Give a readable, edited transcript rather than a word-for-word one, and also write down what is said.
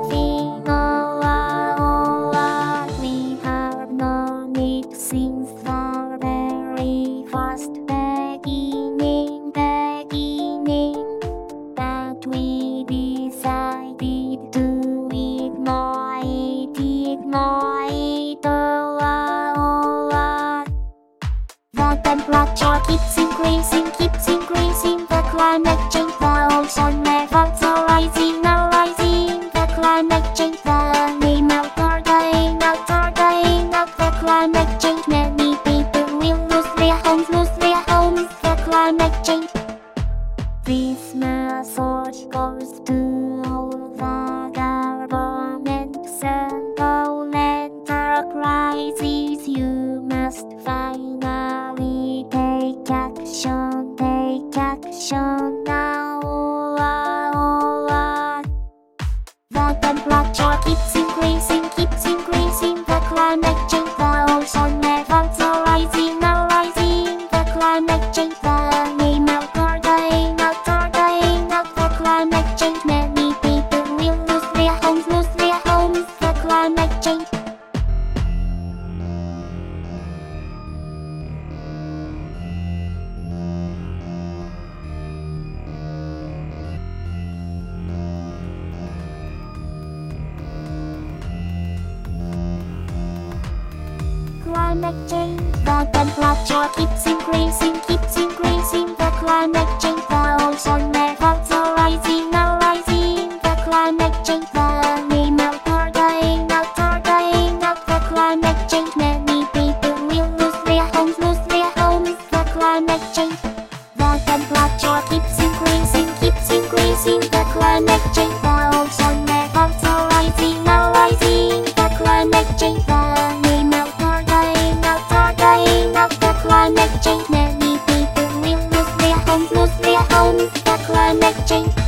We have no need to sing for very fast beginning, but we decided to ignore it. The temperature keeps increasing, the climate change, the ocean levels are rising, the climate change, the animals are dying out, the climate change, many people will lose their homes, the climate change. This message goes to all the governments and all enterprises. You must finally take action now. The temperature keeps increasing, the climate change, the ocean levels are rising, the climate change, the animals are dying out, the climate change, many people will lose their homes, the climate change. Climate change, the temperature keeps increasing, the climate change, the ocean levels are rising, the climate change, the animals are dying out, the climate change, many people will lose their homes, the climate change. The temperature keeps increasing, the climate change, the ocean levels are rising, the climate change, the animals are dying out, the climate change, many people will lose their homes, the climate change.